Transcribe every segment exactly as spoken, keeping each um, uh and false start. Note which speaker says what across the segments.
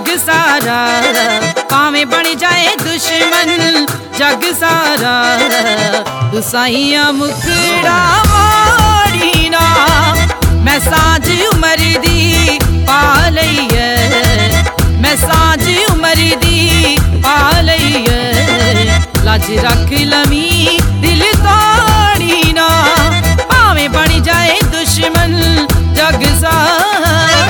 Speaker 1: जग सारा, भावें बन जाए दुश्मन जग सारा, तू साइया मुखड़ा मोड़ी ना। मैं साझ उमर दी पा लई है, मैं साझ उमर दी पा लई है, लाज रख लमी दिल तोड़ी ना। भावें बन जाए दुश्मन जग सारा।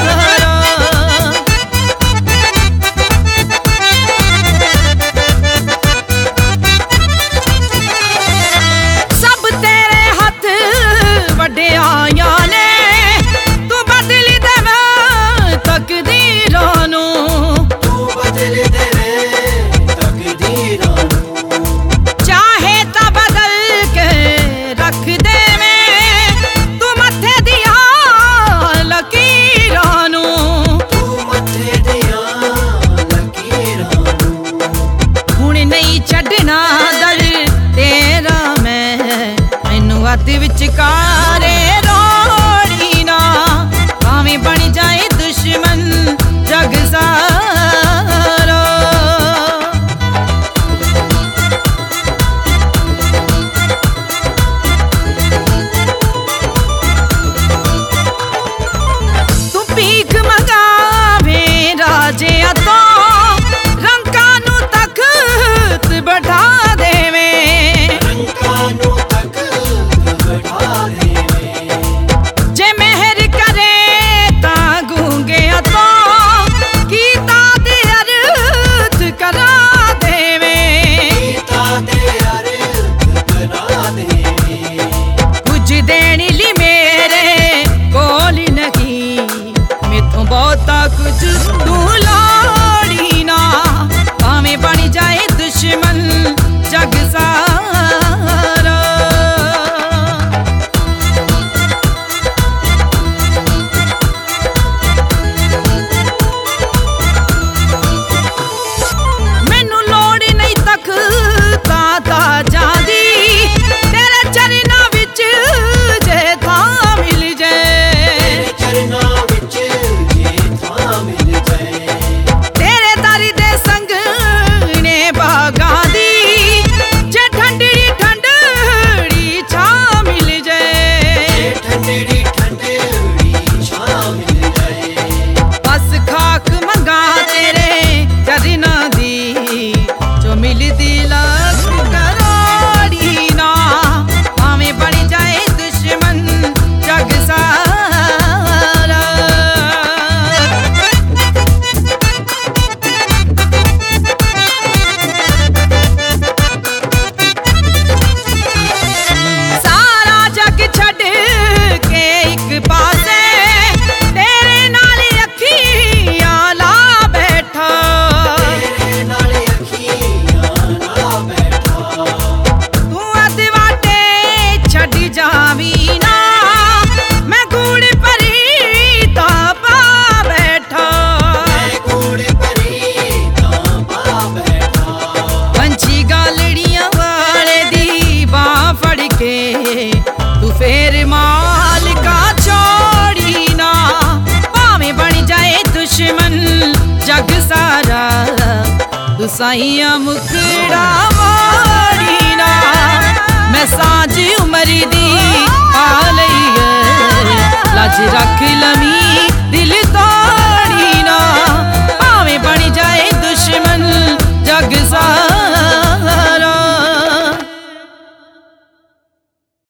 Speaker 1: सब तेरे हथ वड्डे आया ने, तू बदल देवे तकदीरां नू,
Speaker 2: तू बदल देवे तकदीरां नू।
Speaker 1: चाहे ता बदल के रख देवे तू मथे दिया लकीरां नू,
Speaker 2: तू मथे दिया लकीरां नू।
Speaker 1: हुण नहीं छड्डना दर तेरा मैं, मैनू हथ विचकारे रोड़ी ना। भावें बन जाए दुश्मन जग सारा। तू भीख मंगावे राजे तो, रंका नू तख्त बैठा देवे,
Speaker 2: रंका नू तख्त बैठा देवे।
Speaker 1: जे मेहर करे तां गूंगे तो, कीता दे अर्थ करा देवे,
Speaker 2: गीता दे अर्थ करा देवे।
Speaker 1: कुछ देने ली मेरे कोल नहीं, मैथों बहुता कुछ तू लोड़ी ना। भावें बन जाए दुश्मन जग सारा। मैनू लोड़ नहीं तख्ता ताजां दी, तेरे चरनां विच जे थां मिल जाए,
Speaker 2: तेरे चरनां विच जे थां मिल जाए।
Speaker 1: तेरे दर दे संगने बागां दी, जे ठंडड़ी ठंडड़ी छां मिल जाए,
Speaker 2: ठंडड़ी ठंडड़ी छां मिल जाए।
Speaker 1: बस खाक मंगा तेरे चरनां दी, जो मिलदी लाख करोड़ी ना। भावें बन जाए दुश्मन जग सारा। सारा जग छड्ड के एक पासे, तेरे नाल अखियां ला बैठा,
Speaker 2: तेरे नाल अखियां ला बैठा।
Speaker 1: तू अध वाटे छड्ड जावी ना, मैं गूड़ भरी तां पा बैठा,
Speaker 2: मैं कूड़ भरी तां पा बैठा।
Speaker 1: पंछी गालड़ियां वाले दी बांह फड़ के, तू फेर माल का छोड़ी ना। भावें बन जाए दुश्मन जग सारा, तू साइया मुखड़ा मोड़ी ना। मैं साझ उमर दी पा लई है, लाज रख लमी